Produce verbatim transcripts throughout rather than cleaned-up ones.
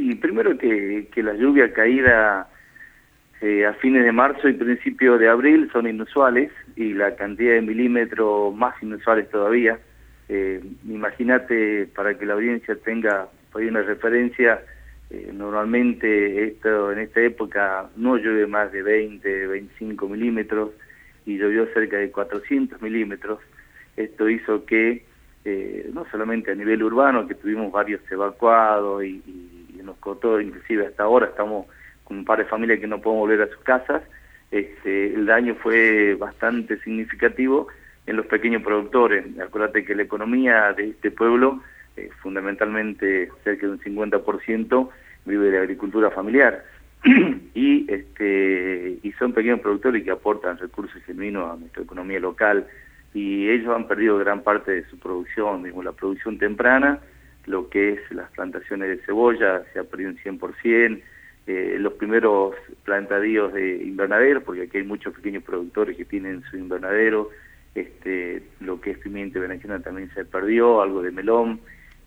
Y primero que, que la lluvia caída eh, a fines de marzo y principios de abril son inusuales, y la cantidad de milímetros más inusuales todavía. Eh, Imagínate, para que la audiencia tenga por ahí una referencia, eh, normalmente esto en esta época no llueve más de veinte, veinticinco milímetros, y llovió cerca de cuatrocientos milímetros. Esto hizo que, eh, no solamente a nivel urbano, que tuvimos varios evacuados y, y nos costó, inclusive hasta ahora estamos con un par de familias que no pueden volver a sus casas, este, el daño fue bastante significativo en los pequeños productores. Acuérdate que la economía de este pueblo, eh, fundamentalmente cerca de un cincuenta por ciento, vive de la agricultura familiar. y este y son pequeños productores que aportan recursos genuinos a nuestra economía local, y ellos han perdido gran parte de su producción, digamos, la producción temprana, lo que es las plantaciones de cebolla se ha perdido un cien por ciento, eh, los primeros plantadíos de invernadero, porque aquí hay muchos pequeños productores que tienen su invernadero, este lo que es pimienta berenjena también se perdió, algo de melón,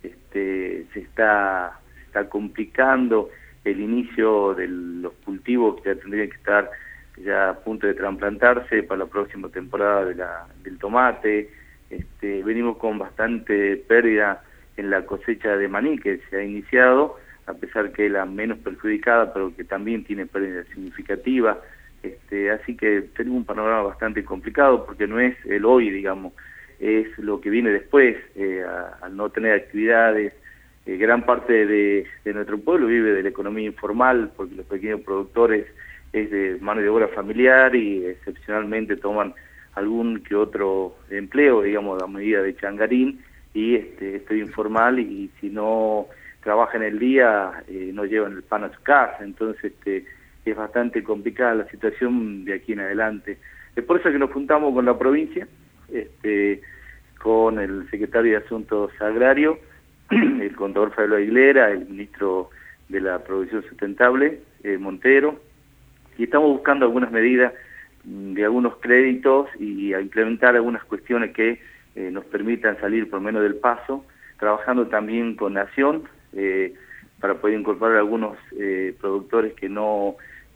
este se está, se está complicando el inicio de los cultivos que ya tendrían que estar ya a punto de trasplantarse para la próxima temporada de la, del tomate. Este, venimos con bastante pérdida en la cosecha de maní que se ha iniciado, a pesar que es la menos perjudicada, pero que también tiene pérdida significativa. Este, así que tenemos un panorama bastante complicado, porque no es el hoy, digamos, es lo que viene después, eh, a, al no tener actividades. Eh, gran parte de, de nuestro pueblo vive de la economía informal, porque los pequeños productores es de mano de obra familiar y excepcionalmente toman algún que otro empleo, digamos, a medida de changarín, y este, estoy informal, y, y si no trabajan el día eh, no llevan el pan a su casa. Entonces este, es bastante complicada la situación de aquí en adelante. Es por eso que nos juntamos con la provincia, este, con el secretario de Asuntos Agrarios, el contador Fabio Aguilera, el ministro de la Producción Sustentable, eh, Montero, y estamos buscando algunas medidas de algunos créditos y a implementar algunas cuestiones que eh, nos permitan salir por menos del paso, trabajando también con Nación, eh, para poder incorporar a algunos eh, productores que no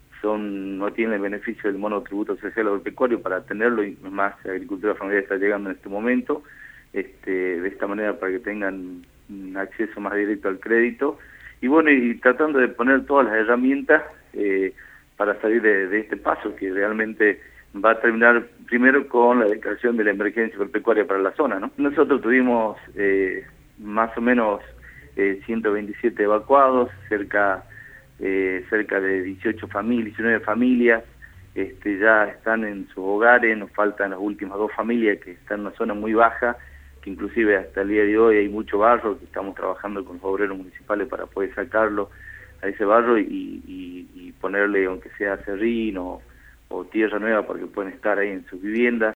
son no tienen el beneficio del monotributo social agropecuario para tenerlo, y más la agricultura familiar está llegando en este momento, este, de esta manera para que tengan un acceso más directo al crédito, y bueno, y tratando de poner todas las herramientas eh, para salir de, de este paso, que realmente va a terminar primero con la declaración de la emergencia agropecuaria para la zona, ¿no? Nosotros tuvimos eh, más o menos eh, ciento veintisiete evacuados, cerca eh, cerca de dieciocho familias, diecinueve familias, este, ya están en sus hogares. Nos faltan las últimas dos familias que están en una zona muy baja, que inclusive hasta el día de hoy hay mucho barro, que estamos trabajando con los obreros municipales para poder sacarlo a ese barro y, y, y ponerle, aunque sea serrín o, o tierra nueva, para que puedan estar ahí en sus viviendas.